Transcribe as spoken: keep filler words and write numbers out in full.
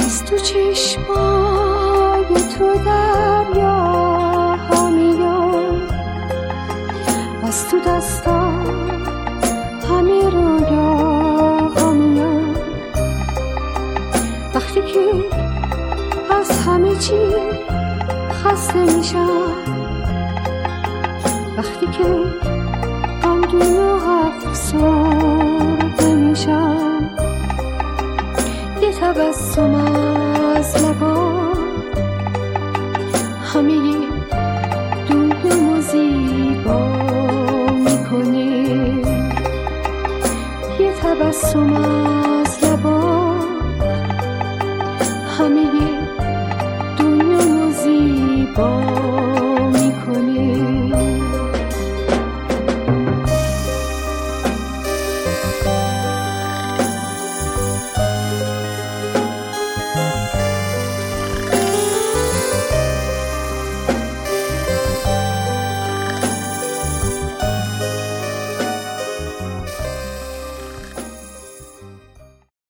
از تو چشمای تو دریا ها میاد، از تو دستا همه رویا ها میاد. وقتی که از همه چی خسته میشم، وقتی که غمگین و افسرده میشم، یه تبسم از لبا همه دنیامو زیبا میکنه. یه تبسم